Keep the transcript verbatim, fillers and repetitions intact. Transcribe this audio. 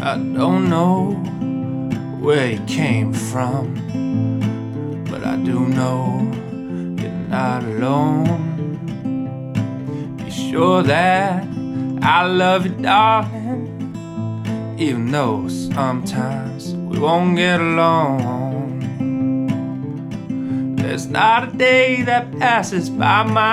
I don't know where you came from, but I do know you're not alone. Be sure that I love you, darling, even though sometimes we won't get along. There's not a day that passes by my